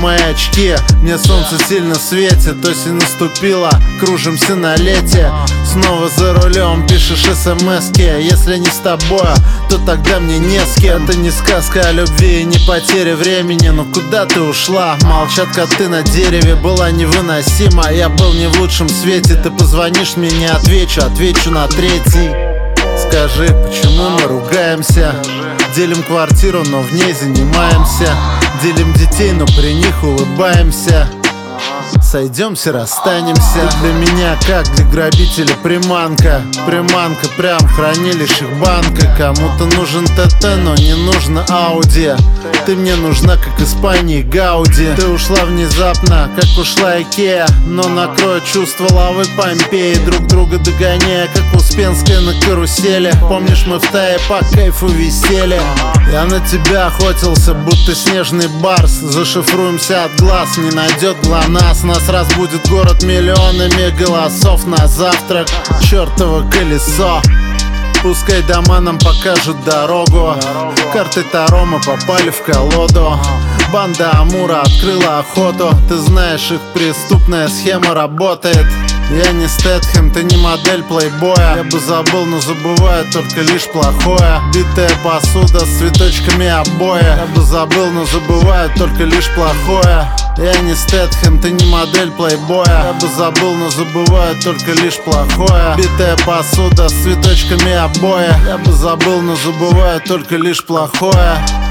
мои очки. Мне солнце сильно светит, осень наступила, кружимся на лете. Снова за рулем, пишешь смски. Если не с тобой, то тогда мне не с кем. Это не сказка о любви и не потеря времени. Но куда ты ушла? Молчат коты на дереве. Была невыносима, я был не в лучшем свете. Ты позвонишь мне, не отвечу, отвечу на третий. Скажи, почему мы ругаемся? Делим квартиру, но в ней занимаемся. Делим детей, но при них улыбаемся. Сойдемся, расстанемся. Ты для меня как для грабителя приманка. Приманка прям в хранилищах банка. Кому-то нужен ТТ, но не нужно Ауди. Ты мне нужна, как Испании Гауди. Ты ушла внезапно, как ушла Икеа. Но накроет чувство лавы Помпеи, друг друга догоняя, как Успенская на карусели. Помнишь, мы в Тае по кайфу висели? Я на тебя охотился, будто снежный барс. Зашифруемся от глаз, не найдет ГЛОНАСС. Нас разбудит город миллионами голосов на завтрак. Чёртово колесо. Пускай дома нам покажут дорогу. Карты Таро мы попали в колоду. Банда Амура открыла охоту. Ты знаешь, их преступная схема работает. Я не Стэтхэм, ты не модель плейбоя. Я бы забыл, но забываю только лишь плохое. Битая посуда с цветочками обои. Я бы забыл, но забываю только лишь плохое. Я не Стэтхэм, ты не модель плейбоя. Я бы забыл, но забываю только лишь плохое. Битая посуда с цветочками обои. Я бы забыл, но забываю только лишь плохое.